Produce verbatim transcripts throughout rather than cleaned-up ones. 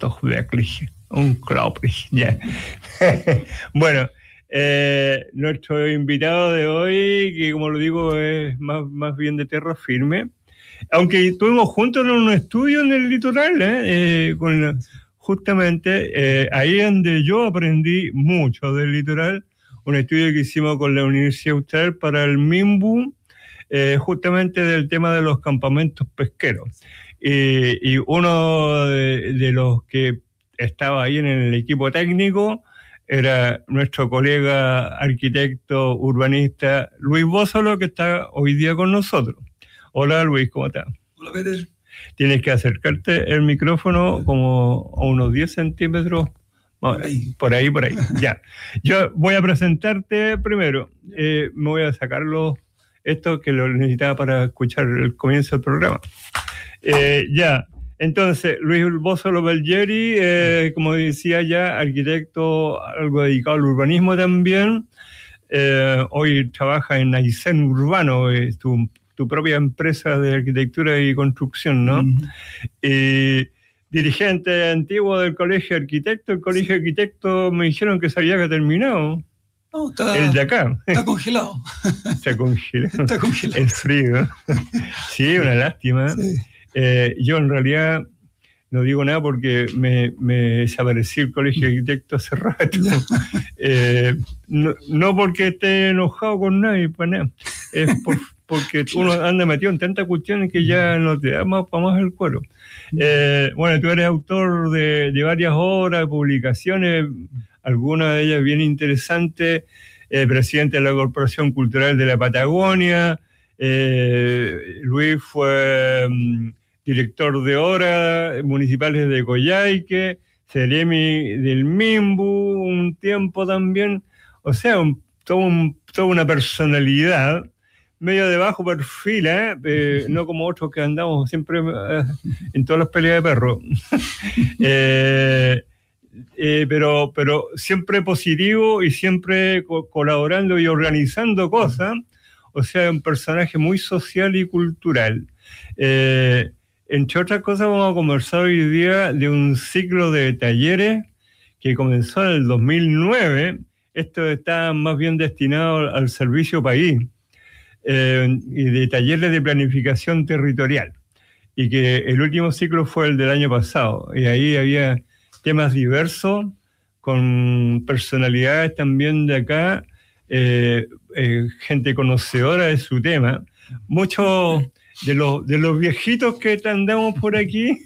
doch wirklich unglaublich. Yeah. Bueno, eh, nuestro invitado de hoy, que como lo digo es más, más bien de tierra firme, aunque estuvimos juntos en un estudio en el litoral, ¿eh? Eh, con la, justamente eh, ahí donde yo aprendí mucho del litoral, un estudio que hicimos con la Universidad Austral para el MIMBU, eh, justamente del tema de los campamentos pesqueros. Eh, y uno de, de los que estaba ahí en el equipo técnico era nuestro colega arquitecto urbanista Luis Bósolo, que está hoy día con nosotros. Hola Luis, ¿cómo estás? Hola Peter. Tienes que acercarte el micrófono como a unos diez centímetros, por ahí, por ahí, por ahí. Ya. Yo voy a presentarte primero. Eh, me voy a sacar los, esto que lo necesitaba para escuchar el comienzo del programa. Eh, ya. Entonces, Luis Bósolo Belgeri, eh, como decía ya, arquitecto, algo dedicado al urbanismo también. Eh, hoy trabaja en Aysén Urbano, eh, tu, tu propia empresa de arquitectura y construcción, ¿no? Mm. Eh, dirigente antiguo del Colegio de Arquitectos. El Colegio de Arquitectos me dijeron que se había terminado. No, está, el de acá. Está congelado. Está congelado. Está congelado. El frío. Sí, una lástima. Sí. Eh, yo en realidad no digo nada porque me, me desaparecí el Colegio de Arquitectos hace rato. eh, no, no porque esté enojado con nadie, pues nada. Es por, porque uno anda metido en tantas cuestiones que ya no te da más para más el cuero. Eh, bueno, tú eres autor de, de varias obras, de publicaciones, algunas de ellas bien interesantes, eh, presidente de la Corporación Cultural de la Patagonia. eh, Luis fue um, director de obras municipales de Coyhaique, Ceremi del Mimbu, un tiempo también, o sea, un, todo un, toda una personalidad, medio de bajo perfil, ¿eh? Eh, no como otros que andamos siempre eh, en todas las peleas de perros. eh, eh, pero, pero siempre positivo y siempre co- colaborando y organizando cosas, o sea, un personaje muy social y cultural. Eh, Entre otras cosas, vamos a conversar hoy día de un ciclo de talleres que comenzó en el dos mil nueve. Esto está más bien destinado al servicio país, eh, y de talleres de planificación territorial. Y que el último ciclo fue el del año pasado. Y ahí había temas diversos, con personalidades también de acá, eh, eh, gente conocedora de su tema. Muchos de los, de los viejitos que andamos por aquí,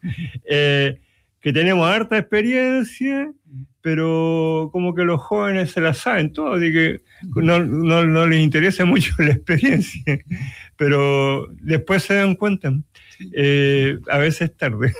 eh, que tenemos harta experiencia, pero como que los jóvenes se la saben todo, así que no, no, no les interesa mucho la experiencia, pero después se dan cuenta, eh, a veces tarde.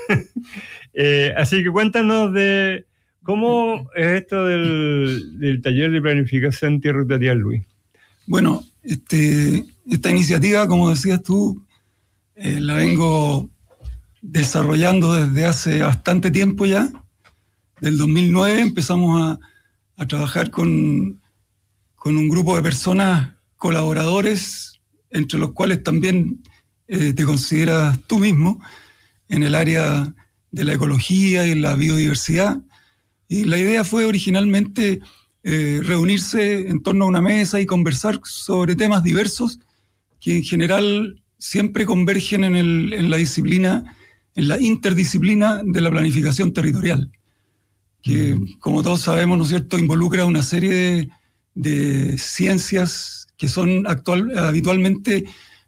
eh, así que cuéntanos de cómo es esto del, del taller de planificación territorial, Luis. Bueno, este, esta iniciativa, como decías tú, eh, la vengo desarrollando desde hace bastante tiempo ya. Del dos mil nueve empezamos a, a trabajar con, con un grupo de personas, colaboradores, entre los cuales también eh, te consideras tú mismo, en el área de la ecología y la biodiversidad. Y la idea fue originalmente eh, reunirse en torno a una mesa y conversar sobre temas diversos que en general siempre convergen en, el, en la disciplina, en la interdisciplina de la planificación territorial, que, como todos sabemos, ¿no es cierto?, involucra una serie de, de ciencias que son actual, habitualmente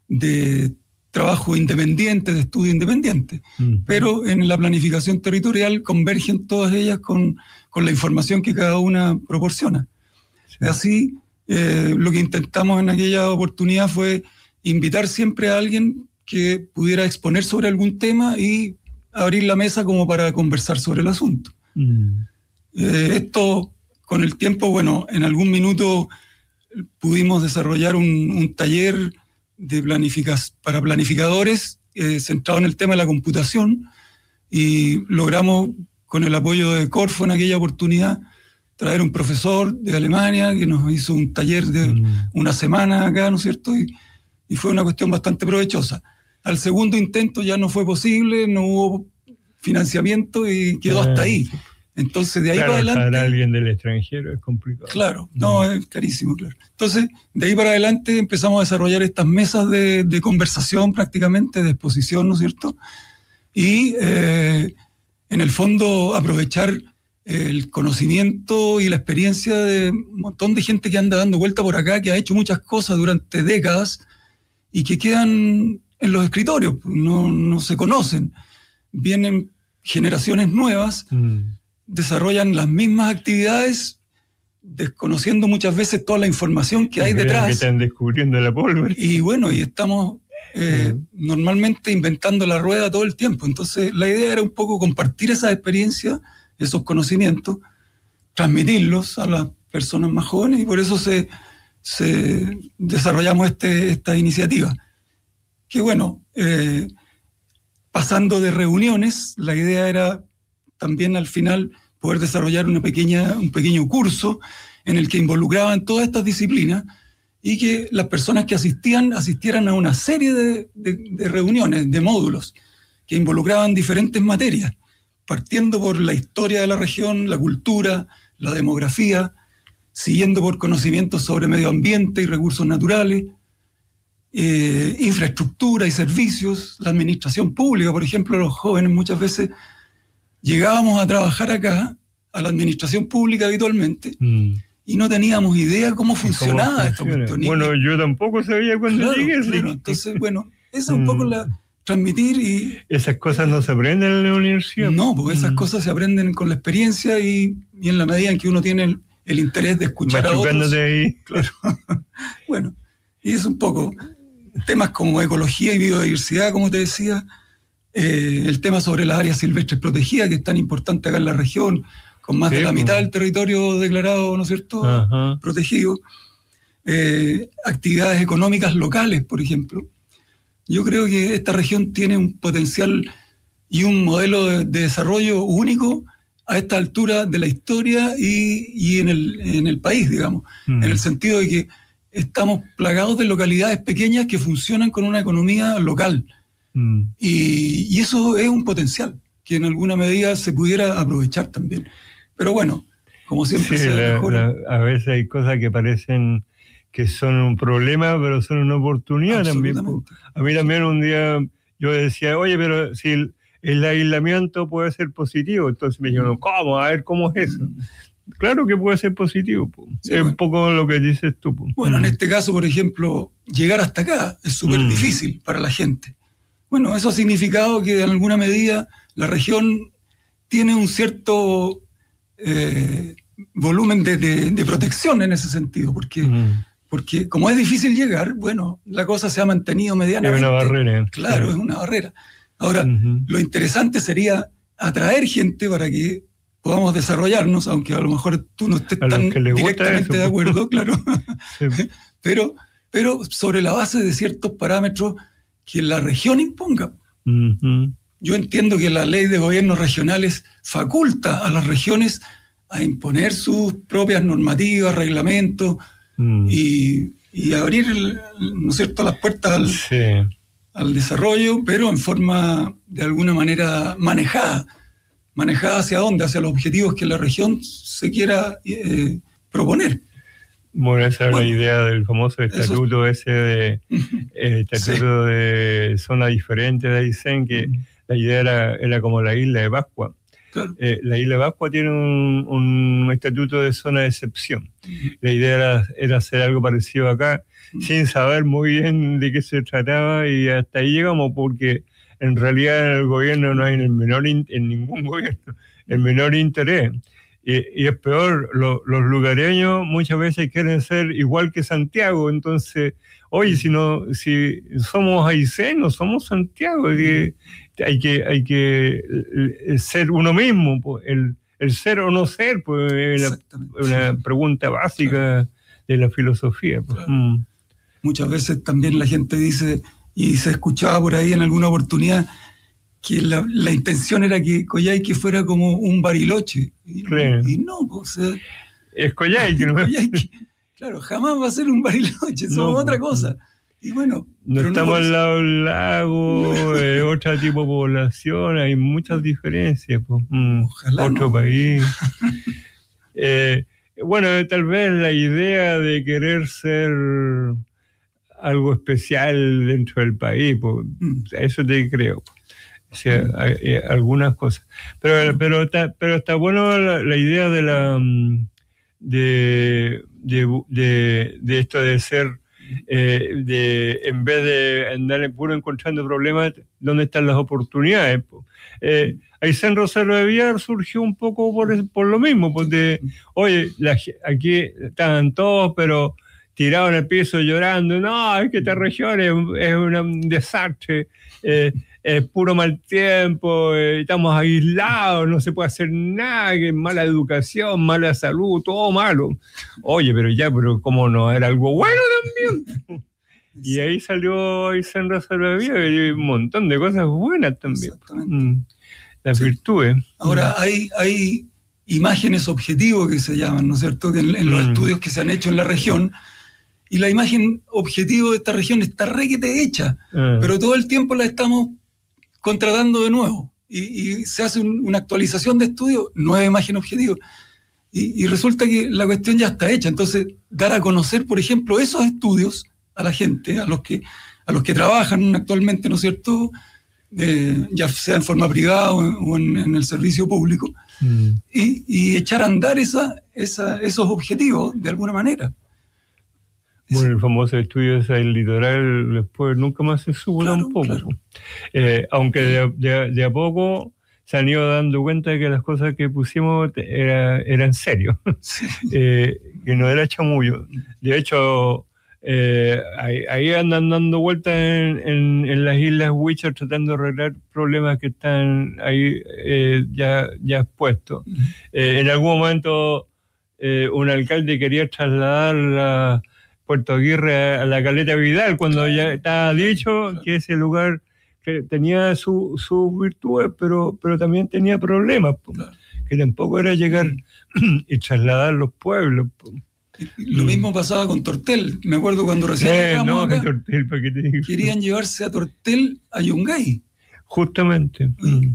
de trabajo independiente, de estudio independiente, mm. pero en la planificación territorial convergen todas ellas con, con la información que cada una proporciona. Sí. Así, eh, lo que intentamos en aquella oportunidad fue invitar siempre a alguien que pudiera exponer sobre algún tema y abrir la mesa como para conversar sobre el asunto. Mm. Eh, esto, con el tiempo, bueno, en algún minuto pudimos desarrollar un, un taller de planific- para planificadores eh, centrado en el tema de la computación, y logramos, con el apoyo de Corfo en aquella oportunidad, traer un profesor de Alemania que nos hizo un taller de mm. una semana acá, ¿no es cierto? Y, y fue una cuestión bastante provechosa. Al segundo intento ya no fue posible, no hubo financiamiento y quedó ah, hasta ahí. Entonces, de ahí claro, para adelante... Para alguien del extranjero es complicado. Claro, no, es carísimo, claro. Entonces, de ahí para adelante empezamos a desarrollar estas mesas de, de conversación prácticamente, de exposición, ¿no es cierto? Y, eh, en el fondo, aprovechar el conocimiento y la experiencia de un montón de gente que anda dando vuelta por acá, que ha hecho muchas cosas durante décadas y que quedan en los escritorios, no, no se conocen. Vienen generaciones nuevas, mm. desarrollan las mismas actividades, desconociendo muchas veces toda la información que hay detrás. Que están descubriendo la pólvora. Y bueno, y estamos eh, mm. normalmente inventando la rueda todo el tiempo. Entonces, la idea era un poco compartir esas experiencias, esos conocimientos, transmitirlos a las personas más jóvenes, y por eso se, se desarrollamos este, esta iniciativa. Que bueno, eh, pasando de reuniones, la idea era también al final poder desarrollar una pequeña, un pequeño curso en el que involucraban todas estas disciplinas y que las personas que asistían asistieran a una serie de, de, de reuniones, de módulos, que involucraban diferentes materias, partiendo por la historia de la región, la cultura, la demografía, siguiendo por conocimientos sobre medio ambiente y recursos naturales, eh, infraestructura y servicios, la administración pública. Por ejemplo, los jóvenes muchas veces llegábamos a trabajar acá, a la administración pública habitualmente, mm. y no teníamos idea cómo funcionaba esto. Bueno, yo tampoco sabía cuándo claro, llegué. Claro. Entonces, bueno, esa es un poco la... transmitir y... ¿Esas cosas no se aprenden en la universidad? No, porque esas mm. cosas se aprenden con la experiencia y, y en la medida en que uno tiene el, el interés de escuchar a otros. Ahí. Claro. Bueno, y es un poco temas como ecología y biodiversidad, como te decía, eh, el tema sobre las áreas silvestres protegidas, que es tan importante acá en la región, con más sí, de la mitad del territorio declarado, ¿no es cierto?, ajá. protegido. Eh, actividades económicas locales, por ejemplo. Yo creo que esta región tiene un potencial y un modelo de, de desarrollo único a esta altura de la historia y, y en, el, en el país, digamos, mm. en el sentido de que estamos plagados de localidades pequeñas que funcionan con una economía local. Mm. Y, y eso es un potencial que en alguna medida se pudiera aprovechar también. Pero bueno, como siempre sí, se la, mejora. La, a veces hay cosas que parecen que son un problema, pero son una oportunidad también. A mí también un día yo decía, oye, pero si el, el aislamiento puede ser positivo, entonces me dijeron, ¿cómo? A ver, ¿cómo es eso? Claro que puede ser positivo, sí, es bueno. un poco lo que dices tú. Po. Bueno, en este caso, por ejemplo, llegar hasta acá es súper mm. difícil para la gente. Bueno, eso ha significado que en alguna medida la región tiene un cierto eh, volumen de, de, de protección en ese sentido, porque... Mm. Porque como es difícil llegar, bueno, la cosa se ha mantenido medianamente. Es una barrera. Claro, es una barrera. Ahora, uh-huh. lo interesante sería atraer gente para que podamos desarrollarnos, aunque a lo mejor tú no estés tan directamente eso, de acuerdo, claro. Sí. pero, pero sobre la base de ciertos parámetros que la región imponga. Uh-huh. Yo entiendo que la ley de gobiernos regionales faculta a las regiones a imponer sus propias normativas, reglamentos, Mm. Y, y abrir, ¿no es cierto?, las puertas al, sí. al desarrollo, pero en forma de alguna manera manejada. ¿Manejada hacia dónde? Hacia los objetivos que la región se quiera eh, proponer. Bueno, esa es bueno, la idea del famoso estatuto eso... ese de eh, estatuto sí. de zona diferente de Aysén, que mm. la idea era, era como la isla de Pascua. Claro. Eh, la isla de Pascua tiene un, un estatuto de zona de excepción. Uh-huh. La idea era, era hacer algo parecido acá, uh-huh. sin saber muy bien de qué se trataba, y hasta ahí llegamos porque en realidad en el gobierno no hay el menor in, en ningún gobierno el menor interés. Y, y es peor, lo, los lugareños muchas veces quieren ser igual que Santiago, entonces, oye, si no, si somos Aysén, no somos Santiago, que hay que, hay que ser uno mismo, el, el ser o no ser, pues es una pregunta básica claro. de la filosofía. Pues. Claro. Mm. Muchas veces también la gente dice, y se escuchaba por ahí en alguna oportunidad, que la, la intención era que Coyhaique fuera como un Bariloche. Y, sí. y no, o sea, es Coyhaique, ¿no? Coyhaique, claro, jamás va a ser un Bariloche, somos no, otra cosa. Y bueno, no estamos no al lado del lago, eh, otro tipo de población, hay muchas diferencias. Pues. Mm, otro no. país. eh, bueno, tal vez la idea de querer ser algo especial dentro del país, pues, mm. eso te creo. O sea, hay, hay algunas cosas. Pero, pero, está, pero está bueno la, la idea de la de, de, de, de esto de ser, eh, de en vez de andar en puro encontrando problemas, ¿dónde están las oportunidades? Eh, Aysén Rosario de Villar surgió un poco por, por lo mismo, porque, oye, la, aquí estaban todos, pero tirados en el piso llorando, no, es que esta región es, es un desastre, eh, es puro mal tiempo, eh, estamos aislados, no se puede hacer nada, que mala educación, mala salud, todo malo. Oye, pero ya, pero ¿cómo no? Era algo bueno también. Y ahí salió Aysén Rosario de Villar y un montón de cosas buenas también. Mm, las sí. virtudes. Ahora, hay, hay imágenes objetivos que se llaman, ¿no es cierto?, que en, en los mm. estudios que se han hecho en la región. Y la imagen objetivo de esta región está requete hecha, uh. pero todo el tiempo la estamos contratando de nuevo. Y, y se hace un, una actualización de estudio, nueva imagen objetivo. Y, y resulta que la cuestión ya está hecha. Entonces, dar a conocer, por ejemplo, esos estudios a la gente, a los que, a los que trabajan actualmente, ¿no es cierto?, eh, ya sea en forma privada o en, o en, en el servicio público, mm. y, y echar a andar esa, esa, esos objetivos de alguna manera. Bueno, el famoso estudio del litoral después nunca más se supo claro, tampoco. Claro. Eh, aunque de, de, de a poco se han ido dando cuenta de que las cosas que pusimos era, eran serios, sí. eh, que no era chamullo. De hecho, eh, ahí, ahí andan dando vueltas en, en, en las Islas Huichas tratando de arreglar problemas que están ahí eh, ya, ya expuestos. Uh-huh. Eh, en algún momento eh, un alcalde quería trasladar la Puerto Aguirre a la Caleta Vidal, cuando ya estaba dicho que ese lugar que tenía sus su virtudes, pero, pero también tenía problemas, claro. que tampoco era llegar y trasladar los pueblos. Y lo mismo pasaba con Tortel. Me acuerdo cuando recién eh, no, acá, Tortel, ¿para qué te digo? Querían llevarse a Tortel a Yungay. Justamente. Y,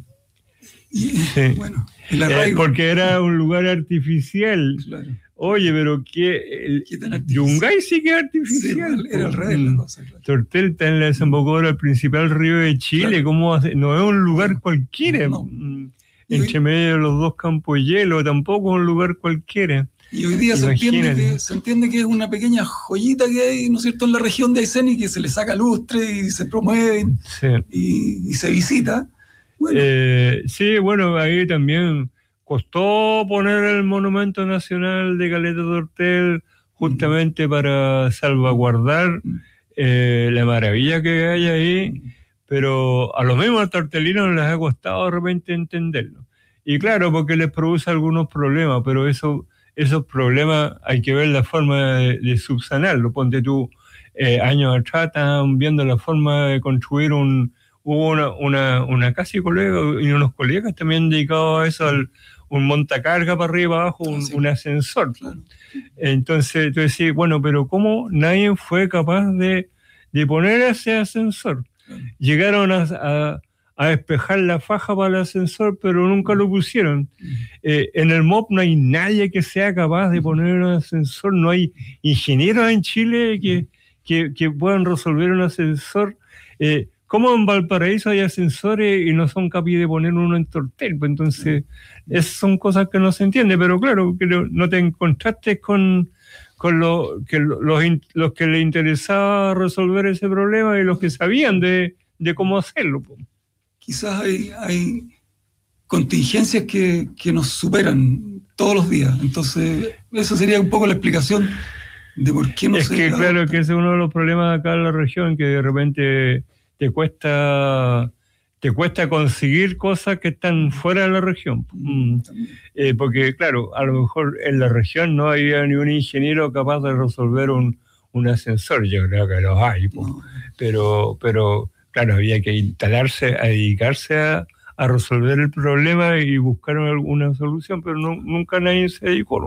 y, sí. Bueno, el eh, porque era un lugar artificial. Claro. Oye, pero que el Yungay sí que es artificial. Sí, era al revés la cosa. Claro. Tortel está en la desembocadura del principal río de Chile. Claro. ¿Cómo hace? No es un lugar no, cualquiera. No. Entre hoy, medio de los dos campos de hielo, tampoco es un lugar cualquiera. Y hoy día se entiende, que, se entiende que es una pequeña joyita que hay, ¿no es cierto?, en la región de Aysén y que se le saca lustre y se promueve sí. y, y se visita. Bueno. Eh, sí, bueno, ahí también costó poner el Monumento Nacional de Caleta Tortel justamente uh-huh. para salvaguardar uh-huh. eh, la maravilla que hay ahí, uh-huh. pero a los mismos tortelinos les ha costado de repente entenderlo. Y claro, porque les produce algunos problemas, pero eso, esos problemas hay que ver la forma de, de subsanarlo. Ponte tú, eh, años atrás estaban viendo la forma de construir un... Hubo una, una, una casi colega y unos colegas también dedicados a eso, al, un montacarga para arriba, abajo, un, sí. un ascensor. Claro. Entonces tú decís, bueno, pero ¿cómo nadie fue capaz de, de poner ese ascensor? Claro. Llegaron a, a, a despejar la faja para el ascensor, pero nunca lo pusieron. Uh-huh. Eh, en el M O P no hay nadie que sea capaz de poner un ascensor, no hay ingenieros en Chile que, que, que puedan resolver un ascensor. Eh, ¿Cómo en Valparaíso hay ascensores y no son capaces de poner uno en Tortel? Pues entonces, esas son cosas que no se entienden, pero claro, que no te encontraste con, con lo, que los, los que les interesaba resolver ese problema y los que sabían de, de cómo hacerlo. Pues. Quizás hay, hay contingencias que, que nos superan todos los días, entonces eso sería un poco la explicación de por qué no es se... Es que claro, que ese es uno de los problemas acá en la región, que de repente... te cuesta te cuesta conseguir cosas que están fuera de la región. Mm. Eh, porque, claro, a lo mejor en la región no había ni un ingeniero capaz de resolver un, un ascensor. Yo creo que los hay. Pues. No. Pero, pero, claro, había que instalarse, a dedicarse a, a resolver el problema y buscar alguna solución, pero no, nunca nadie se dedicó. ¿No?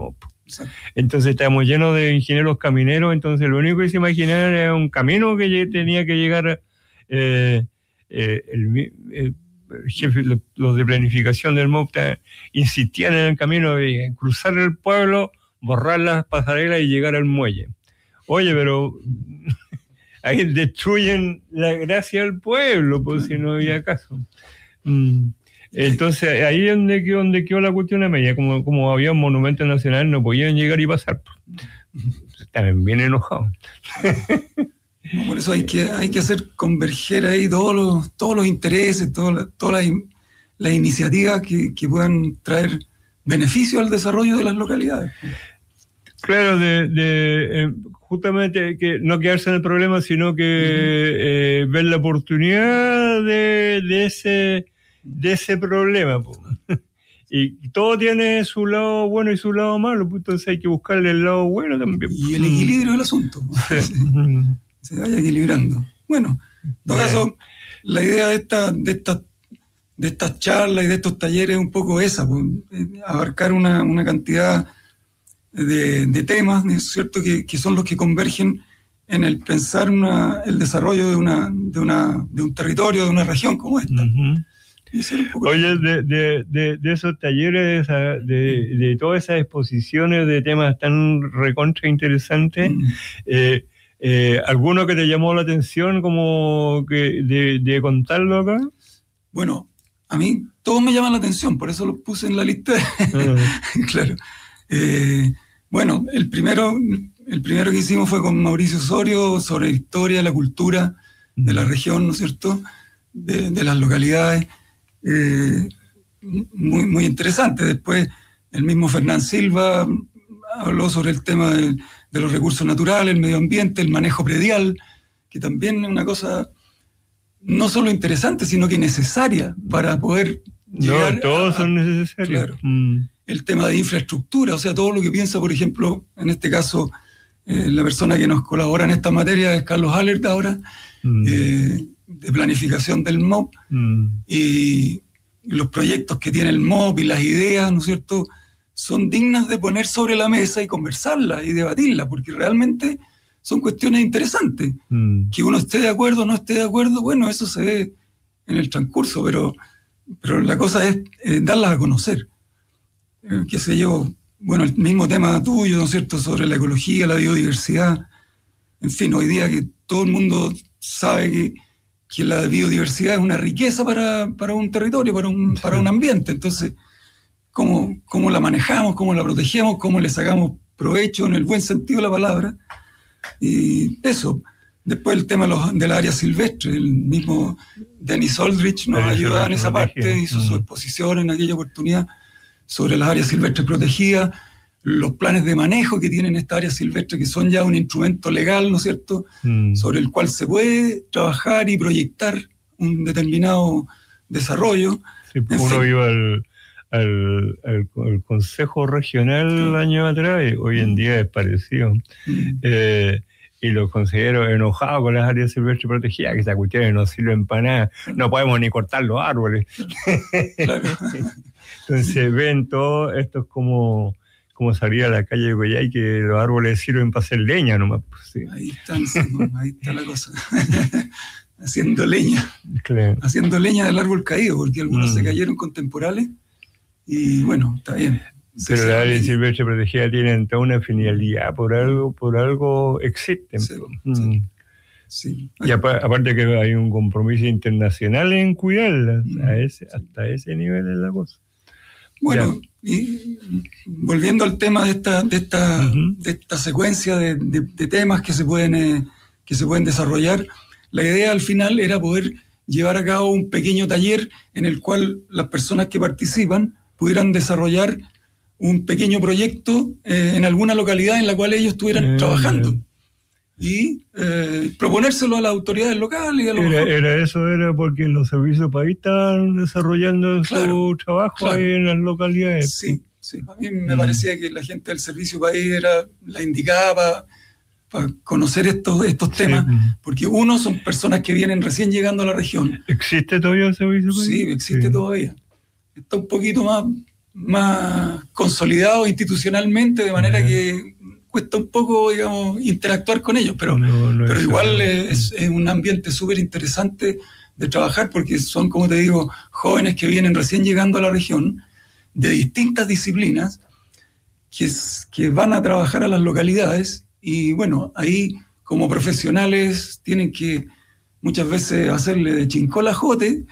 exacto. Entonces estábamos llenos de ingenieros camineros, entonces lo único que se imaginaban era un camino que tenía que llegar eh, eh, el, el jefe, los de planificación del M O B insistían en el camino de cruzar el pueblo, borrar las pasarelas y llegar al muelle. Oye, pero ahí destruyen la gracia del pueblo, pues si no había caso. Mm. Entonces ahí es donde quedó, donde quedó la cuestión a media, como, como había un monumento nacional, no podían llegar y pasar. Estaban bien enojados. No, por eso hay que, hay que hacer converger ahí todos los, todos los intereses, todas todas las, las iniciativas que, que puedan traer beneficio al desarrollo de las localidades. Claro, de, de eh, justamente que no quedarse en el problema, sino que uh-huh. eh, ver la oportunidad de, de ese de ese problema. Y todo tiene su lado bueno y su lado malo, pues entonces hay que buscarle el lado bueno también. Y el equilibrio del asunto. Sí. Se, se vaya equilibrando. Bueno, en todo caso, la idea de esta, de esta, de estas charlas y de estos talleres es un poco esa, pues, abarcar una, una cantidad de, de temas, ¿no es cierto?, que, que son los que convergen en el pensar una, el desarrollo de una, de una, de un territorio, de una región como esta. Uh-huh. Oye, de, de, de, de esos talleres, de, de todas esas exposiciones de temas tan recontra interesantes, mm. eh, eh, ¿alguno que te llamó la atención como que de, de contarlo acá? Bueno, a mí todos me llaman la atención, por eso los puse en la lista. Uh-huh. Claro. Eh, bueno, el primero, el primero que hicimos fue con Mauricio Osorio sobre la historia, la cultura de la región, ¿no es cierto?, de, de las localidades. Eh, muy, muy interesante. Después el mismo Fernán Silva habló sobre el tema de, de los recursos naturales, el medio ambiente, el manejo predial, que también es una cosa no solo interesante, sino que necesaria para poder llegar. No, todos a, son necesarios. Claro. Mm. El tema de infraestructura, o sea, todo lo que piensa, por ejemplo, en este caso, eh, la persona que nos colabora en esta materia es Carlos Allert ahora, mm. eh, de planificación del M O B, mm. y los proyectos que tiene el M O B y las ideas, ¿no es cierto?, son dignas de poner sobre la mesa y conversarlas y debatirlas, porque realmente son cuestiones interesantes. Mm. Que uno esté de acuerdo o no esté de acuerdo, bueno, eso se ve en el transcurso, pero, pero la cosa es eh, darlas a conocer. Eh, qué sé yo, bueno, el mismo tema tuyo, ¿no es cierto?, sobre la ecología, la biodiversidad. En fin, hoy día que todo el mundo sabe que que la biodiversidad es una riqueza para, para un territorio, para un, para un ambiente. Entonces, ¿cómo, cómo la manejamos, cómo la protegemos, cómo le sacamos provecho en el buen sentido de la palabra? Y eso. Después el tema de, los, de la área silvestre. El mismo Dennis Aldrich nos ayudaba en esa parte, hizo su exposición en aquella oportunidad sobre las áreas silvestres protegidas, los planes de manejo que tienen esta área silvestre, que son ya un instrumento legal, ¿no es cierto?, mm. sobre el cual se puede trabajar y proyectar un determinado desarrollo. Sí, uno fin. iba al, al, al, al Consejo Regional sí. años atrás, y hoy en día es parecido. Mm. Eh, y los consejeros enojados con las áreas silvestres protegidas, que esas cuestiones no sirven para nada, no podemos ni cortar los árboles. Claro. Entonces ven todo esto es como... como salir a la calle de Coyhai, que los árboles sirven para hacer leña nomás. Pues, sí. Ahí están, ahí está la cosa. Haciendo leña. Claro. Haciendo leña del árbol caído, porque algunos mm. se cayeron con temporales, y bueno, está bien. Pero las áreas silvestres protegidas tienen toda una finalidad, por algo, por algo existen. Sí, mm. sí. Sí. Y aparte que hay un compromiso internacional en cuidarlas, mm. a ese, hasta ese nivel es la cosa. Bueno, ya. Y volviendo al tema de esta, de esta, uh-huh. de esta secuencia de, de, de temas que se pueden, eh, que se pueden desarrollar, la idea al final era poder llevar a cabo un pequeño taller en el cual las personas que participan pudieran desarrollar un pequeño proyecto eh, en alguna localidad en la cual ellos estuvieran uh-huh. trabajando. Y eh, proponérselo a las autoridades locales. Y a lo era, era eso, era porque los servicios país estaban desarrollando claro, su trabajo claro. ahí en las localidades. Sí, sí. A mí me mm. parecía que la gente del servicio país era la indicada para, para conocer estos, estos temas, sí. porque uno, son personas que vienen recién llegando a la región. ¿Existe todavía el servicio país? Sí, existe sí. todavía. Está un poquito más, más consolidado institucionalmente, de manera uh-huh. que cuesta un poco, digamos, interactuar con ellos, pero, no, no pero es igual es, es un ambiente súper interesante de trabajar, porque son, como te digo, jóvenes que vienen recién llegando a la región, de distintas disciplinas, que, es, que van a trabajar a las localidades, y bueno, ahí como profesionales tienen que muchas veces hacerle de chincola a jote,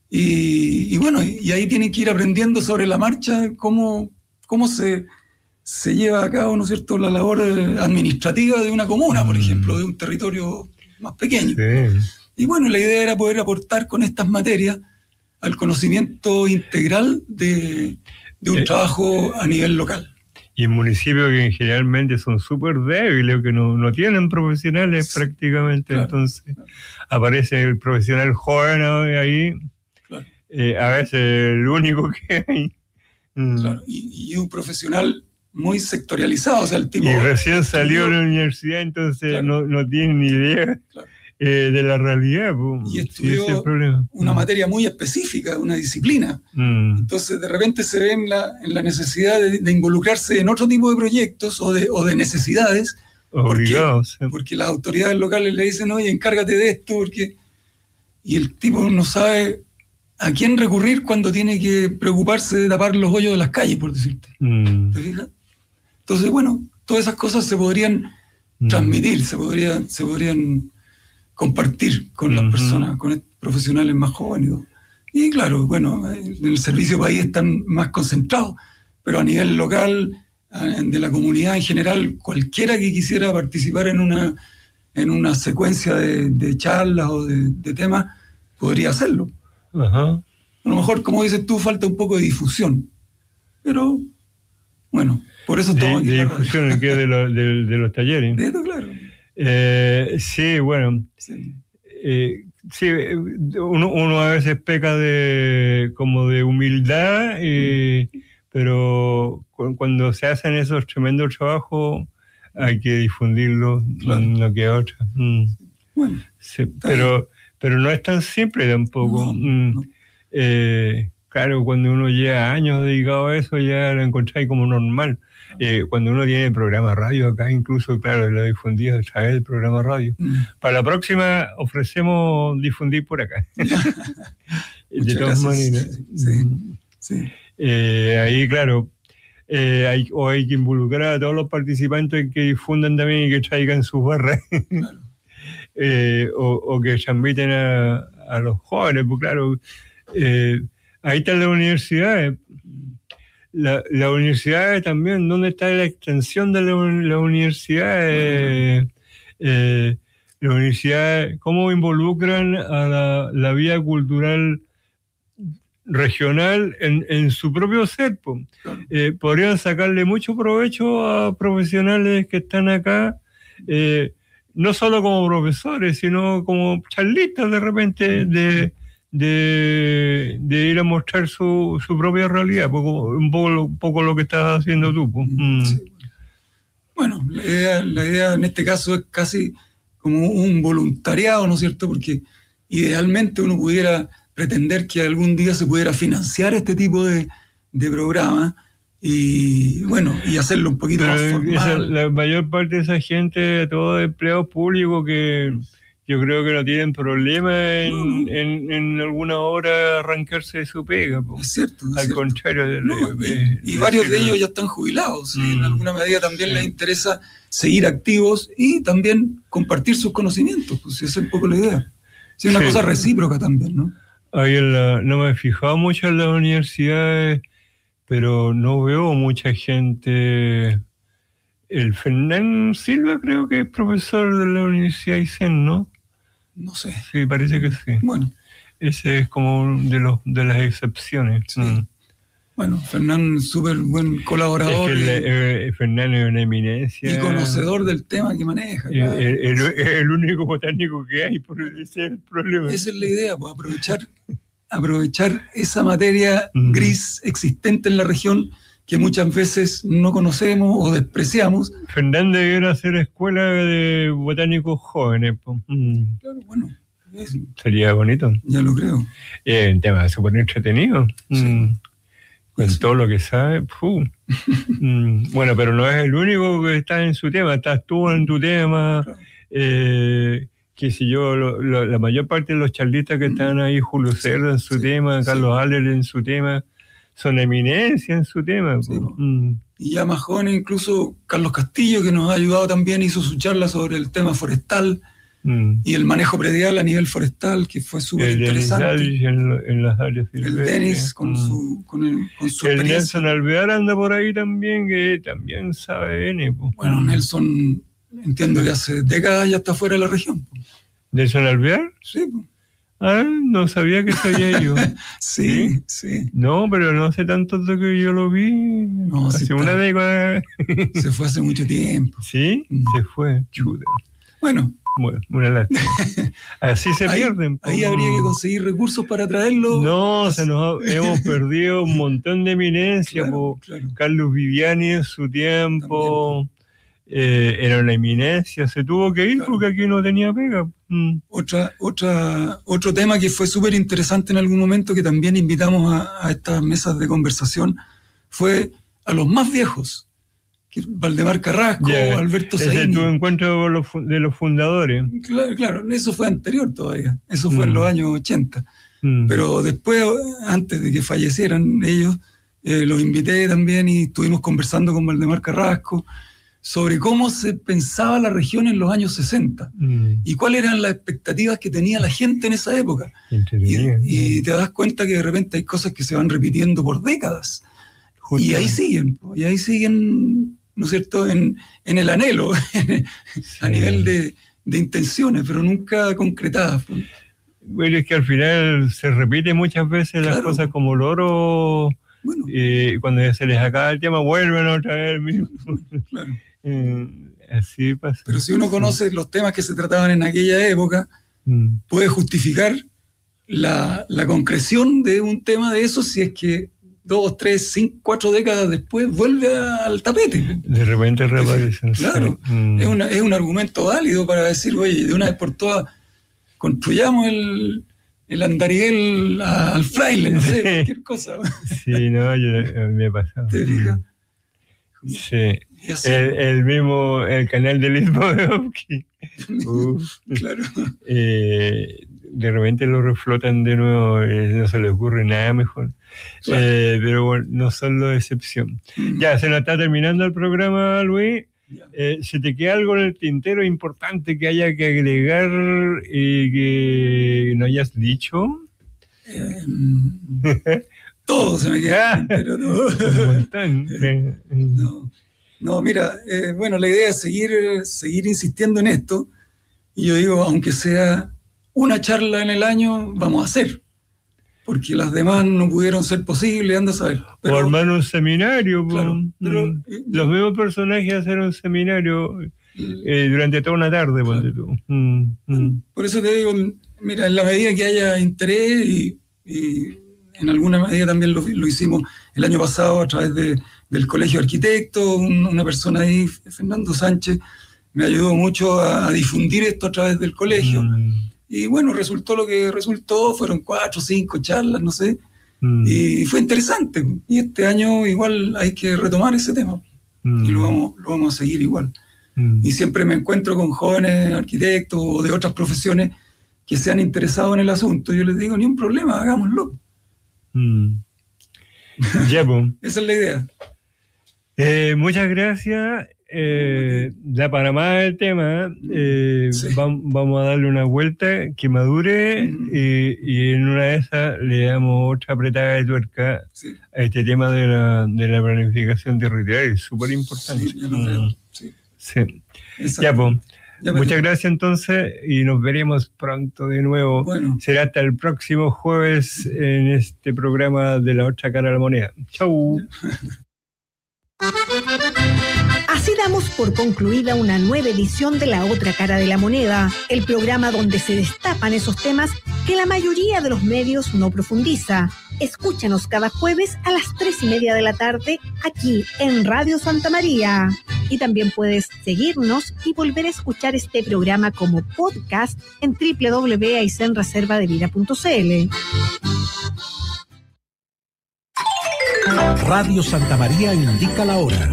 y, y bueno, y ahí tienen que ir aprendiendo sobre la marcha cómo, cómo se, se lleva a cabo, ¿no es cierto?, la labor administrativa de una comuna, por ejemplo, de un territorio más pequeño. Sí. Y bueno, la idea era poder aportar con estas materias al conocimiento integral de, de un eh, trabajo a nivel local. Y en municipios que generalmente son súper débiles, que no, no tienen profesionales sí, prácticamente, claro, entonces claro. aparece el profesional joven ahí, claro. eh, a veces el único que hay. Claro. Y, y un profesional muy sectorializado, o sea, el tipo... Y recién salió de la universidad, entonces claro. no, no tiene ni idea claro. eh, de la realidad. Pues, y estudió sí, problema. una mm. materia muy específica, una disciplina. Mm. Entonces, de repente se ve en la, en la necesidad de, de involucrarse en otro tipo de proyectos o de, o de necesidades. Obligados. Porque, sí. porque las autoridades locales le dicen, oye, encárgate de esto, porque... Y el tipo no sabe a quién recurrir cuando tiene que preocuparse de tapar los hoyos de las calles, por decirte. Mm. ¿Te fijas? Entonces, bueno, todas esas cosas se podrían mm. transmitir, se podrían, se podrían compartir con las mm-hmm. personas, con profesionales más jóvenes. Y claro, bueno, en el servicio país están más concentrados, pero a nivel local, de la comunidad en general, cualquiera que quisiera participar en una, en una secuencia de, de charlas o de, de temas, podría hacerlo. Uh-huh. A lo mejor, como dices tú, falta un poco de difusión, pero bueno, por eso estamos de, de difusión que de, lo, de, de los talleres. De esto, claro. Eh, sí, bueno, sí, eh, sí uno, uno a veces peca de como de humildad, eh, mm. pero cu- cuando se hacen esos tremendos trabajos hay que difundirlos, claro. no queda otra. Mm. Bueno, sí, pero Pero no es tan simple tampoco. No, mm. no. Eh, claro, cuando uno lleva años dedicado a eso, ya lo encontráis como normal. Eh, cuando uno tiene programa radio acá, incluso, claro, lo difundido a través del programa radio. Mm. Para la próxima ofrecemos difundir por acá. De todas maneras. Sí, sí. Eh, ahí, claro, eh, hay, o hay que involucrar a todos los participantes que difundan también y que traigan sus barras. Claro. Eh, o, o que transmiten a, a los jóvenes, pues claro, eh, ahí están las universidades. La, la universidad también, ¿dónde está la extensión de la, la universidad? Eh, eh, la universidad, ¿cómo involucran a la, la vida cultural regional en, en su propio ser? Pues? Eh, podrían sacarle mucho provecho a profesionales que están acá, eh, no solo como profesores, sino como charlistas de repente, de, de, de ir a mostrar su, su propia realidad, poco, un, poco, un poco lo que estás haciendo tú. Pues. Mm. Sí. Bueno, la idea, la idea en este caso es casi como un voluntariado, ¿no es cierto? Porque idealmente uno pudiera pretender que algún día se pudiera financiar este tipo de, de programas, y bueno, y hacerlo un poquito Pero más formal. Esa, la mayor parte de esa gente, todos empleados públicos que yo creo que no tienen problema en, no, no. en, en alguna hora arrancarse de su pega. Po. Es cierto. Es Al cierto. contrario. De, no, de, y de, y de varios de de ellos ya están jubilados. Mm. Y en alguna medida también sí. les interesa seguir activos y también compartir sus conocimientos. Pues esa es un poco la idea. Sí, una sí. cosa recíproca también, ¿no? Ahí en la, no me he fijado mucho en las universidades, pero no veo mucha gente. El Fernán Silva creo que es profesor de la Universidad Aysén, ¿no? No sé. Sí, parece que sí. Bueno. Ese es como uno de, los, de las excepciones. Sí. Mm. Bueno, Fernán, súper buen colaborador. Es que el, eh, Fernán es una eminencia. Y conocedor del tema que maneja. Claro. El, el, el, el único botánico que hay, por ese es el problema. Esa es la idea, pues aprovechar, aprovechar esa materia mm. gris existente en la región que muchas veces no conocemos o despreciamos. Fernán debiera hacer escuela de botánicos jóvenes. Pues. Mm. Claro, bueno. Es, Sería bonito. Ya lo creo. Es un tema súper entretenido. Sí. Mm. con sí. todo lo que sabe. mm, bueno, pero no es el único que está en su tema, estás tú en tu tema, claro. eh, que si yo, lo, lo, la mayor parte de los charlistas que están ahí, Julio Cerda en su sí, tema, Carlos sí. Aller en su tema, son eminencia en su tema. Sí. Mm. Y ya más jóvenes, incluso Carlos Castillo, que nos ha ayudado también, hizo su charla sobre el tema forestal mm. y el manejo predial a nivel forestal, que fue súper interesante. El en, en las áreas El Denis con, mm. su, con, el, con su el Nelson Alvear anda por ahí también, que también sabe N. Pues. Bueno, Nelson, entiendo que hace décadas ya está fuera de la región. Pues. ¿Nelson Alvear? Sí, pues. Ah, no sabía que sabía yo. sí, ¿Sí? sí. No, pero no hace tanto de que yo lo vi. No, hace sí una década. Se fue hace mucho tiempo. ¿Sí? Mm. Se fue, chuta. Bueno. Bueno, una lástima. Así se ahí, pierden. Ahí habría que conseguir recursos para traerlo. No, se nos ha, hemos perdido un montón de eminencia. Claro, claro. Carlos Viviani en su tiempo. Eh, era una eminencia, se tuvo que ir claro. porque aquí no tenía pega. Mm. Otra, otra, otro tema que fue súper interesante en algún momento, que también invitamos a, a estas mesas de conversación, fue a los más viejos, que Valdemar Carrasco, yeah. Alberto Saín. Ese tu encuentro de los, de los fundadores. Claro, claro, eso fue anterior todavía, eso fue mm. en los años ochenta. Mm. Pero después, antes de que fallecieran ellos, eh, los invité también y estuvimos conversando con Valdemar Carrasco sobre cómo se pensaba la región en los años sesenta mm. y cuáles eran las expectativas que tenía la gente en esa época. Y, y te das cuenta que de repente hay cosas que se van repitiendo por décadas. Justo. Y ahí siguen, y ahí siguen, ¿no es cierto?, en, en el anhelo, sí. a nivel de, de intenciones, pero nunca concretadas. Bueno, es que al final se repite muchas veces claro. las cosas como loro, bueno. y cuando ya se les acaba el tema vuelven otra vez mismo. Claro. Eh, así pasa. Pero si uno conoce sí. los temas que se trataban en aquella época, mm. puede justificar la, la concreción de un tema de eso si es que dos, tres, cinco, cuatro décadas después vuelve al tapete. De repente reaparece. Claro, mm. es, una, es un argumento válido para decir, oye, de una vez por todas construyamos el, el andariel al fraile, no sé, sí. cualquier cosa. Sí, no, yo me he pasado. ¿Te fijas? Sí. El, el mismo, el canal del Istmo de Oski. Claro. Eh, de repente lo reflotan de nuevo, eh, no se le ocurre nada mejor. Claro. Eh, pero bueno, no son la excepción. Mm. Ya, se nos está terminando el programa, Luis. Eh, ¿Se te queda algo en el tintero importante que haya que agregar y que no hayas dicho? Eh, todo se me queda en el tintero, todo. no. No, mira, eh, bueno, la idea es seguir, seguir insistiendo en esto, y yo digo, aunque sea una charla en el año, vamos a hacer, porque las demás no pudieron ser posibles, anda a saber. Pero, o armar un seminario, claro, pero, mm, eh, los mismos personajes hacer un seminario eh, durante toda una tarde, claro. ponte tú. Mm, mm. Por eso te digo, mira, en la medida que haya interés, y, y en alguna medida también lo, lo hicimos el año pasado a través de del Colegio de Arquitectos, un, una persona ahí, Fernando Sánchez, me ayudó mucho a, a difundir esto a través del colegio. Mm. Y bueno, resultó lo que resultó, fueron cuatro, cinco charlas, no sé, mm. y fue interesante. Y este año igual hay que retomar ese tema, mm. y lo vamos, lo vamos a seguir igual. Mm. Y siempre me encuentro con jóvenes arquitectos o de otras profesiones que se han interesado en el asunto. Yo les digo, ni un problema, hagámoslo. Mm. Ya, pues. Esa es la idea. Eh, muchas gracias. Eh, ya para más el tema, eh, sí. vamos, vamos a darle una vuelta que madure, mm. y, y en una de esas le damos otra apretada de tuerca, sí. a este tema de la, de la planificación territorial. Es súper importante. Sí, mm. sí. sí. Ya, pues. Ya, muchas gracias entonces, y nos veremos pronto de nuevo. Bueno. Será hasta el próximo jueves en este programa de La Otra Cara de la Moneda. Chau. Así damos por concluida una nueva edición de La Otra Cara de la Moneda, el programa donde se destapan esos temas que la mayoría de los medios no profundiza. Escúchanos cada jueves a las tres y media de la tarde aquí en Radio Santa María. Y también puedes seguirnos y volver a escuchar este programa como podcast en doble u doble u doble u punto aysén reserva de vida punto c l. Radio Santa María indica la hora.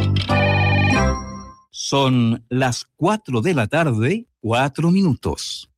Son las cuatro de la tarde, cuatro minutos.